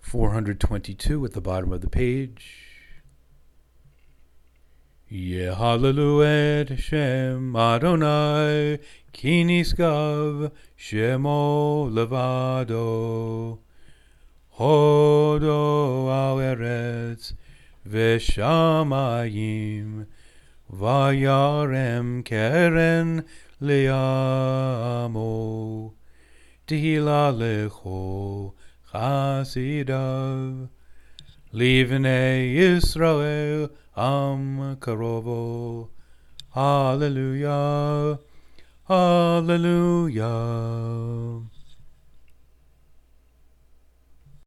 422 at the bottom of the page. Yehalelu et Shem Adonai, ki nisgav shemo levado. Hodo al eretz v'shamayim, vayarem keren liamo. Tehila lecho chasidav, livnei Yisrael am karovo. Hallelujah, hallelujah.